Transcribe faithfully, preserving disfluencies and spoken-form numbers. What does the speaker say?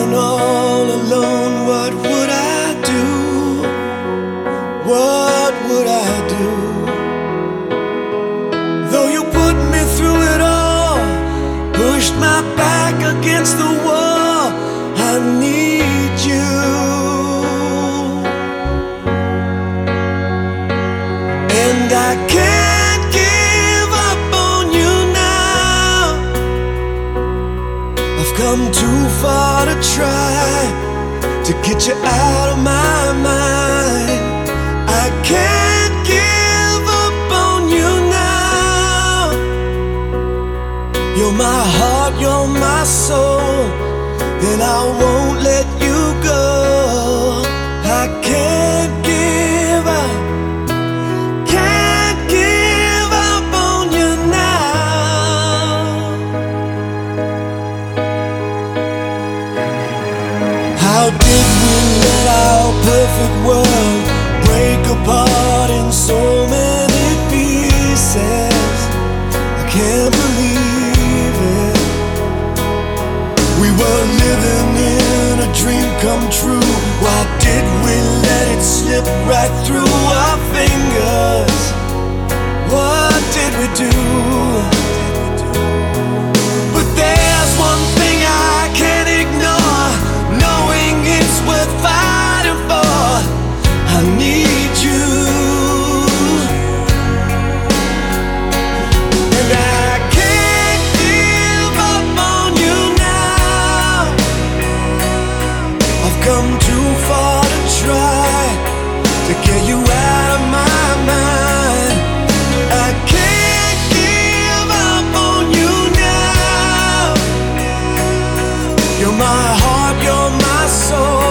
and all alone, what would I do? What would I do? Though you put me through it all, pushed my back against the wall, I need you. And I can't give up on you now. I've come too far to try to get you out of my mind. I can't give up on you now. You're my heart, you're my soul, and I won't let you go. I can't give up, can't give up on you now. How did we let our perfect world break apart in so many pieces? I can't believe it. We were living in a dream come true. Why did we let it slip right through our fingers? What did we do? But there's one thing I can't ignore, knowing it's worth fighting for. I need you. And I can't give up on you now. I've come too far to try to get you out of my mind. I can't give up on you now. You're my heart, you're my soul,